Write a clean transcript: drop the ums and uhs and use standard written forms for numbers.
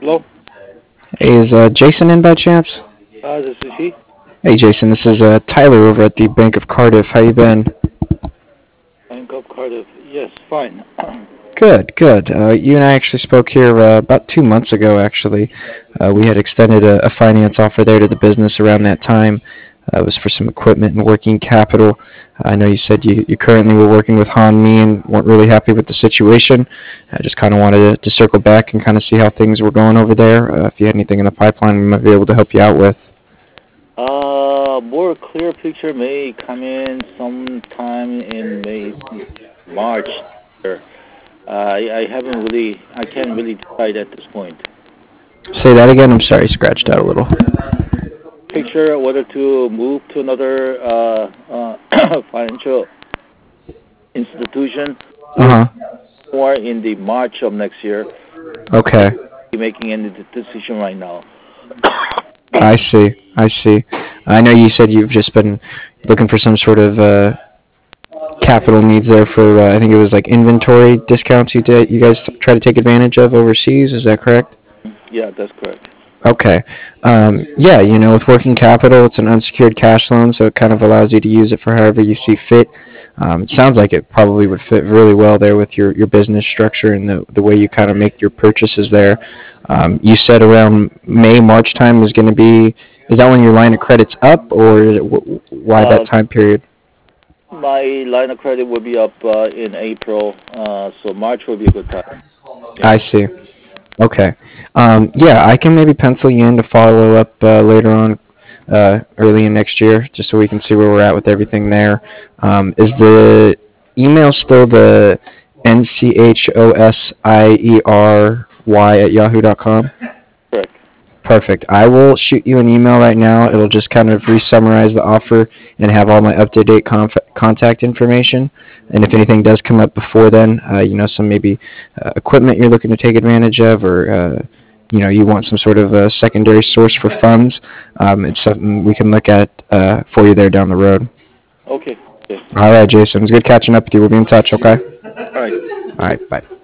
Hello? Hey, is Jason in by chance? This is he. Hey, Jason, this is Tyler over at the Bank of Cardiff. How you been? Bank of Cardiff. Yes, fine. Good, good. You and I actually spoke here about 2 months ago, actually. We had extended a finance offer there to the business around that time. It was for some equipment and working capital. I know you said you currently were working with Han Me and weren't really happy with the situation. I just kind of wanted to circle back and kind of see how things were going over there. If you had anything in the pipeline, we might be able to help you out with. More clear picture may come in sometime in May, March. I haven't really, I can't really decide at this point. Say that again. I'm sorry, scratched out a little. Picture whether to move to another financial institution or Uh huh. more in the March of next year. Okay. Making any decision right now. I see. I see. I know you said you've just been looking for some sort of capital needs there for. I think it was like inventory discounts you guys try to take advantage of overseas. Is that correct? Yeah, that's correct. Okay. Yeah, with working capital, it's an unsecured cash loan, so it kind of allows you to use it for however you see fit. It sounds like it probably would fit really well there with your business structure and the way you kind of make your purchases there. You said around May, March time is going to be. Is that when your line of credit's up, or why that Uh, time period? my line of credit will be up in April, so March will be a good time. Yeah. I see. Okay. Yeah, I can maybe pencil you in to follow up later on, early in next year, just so we can see where we're at with everything there. Is the email still the nchosiery@yahoo.com? Correct. Perfect. I will shoot you an email right now. It'll just kind of re-summarize the offer and have all my up-to-date contact information. And if anything does come up before then, some maybe equipment you're looking to take advantage of, or you want some sort of a secondary source for funds, it's something we can look at for you there down the road. Okay. Okay. All right, Jason. It's good catching up with you. We'll be in touch. Okay. All right. All right. Bye.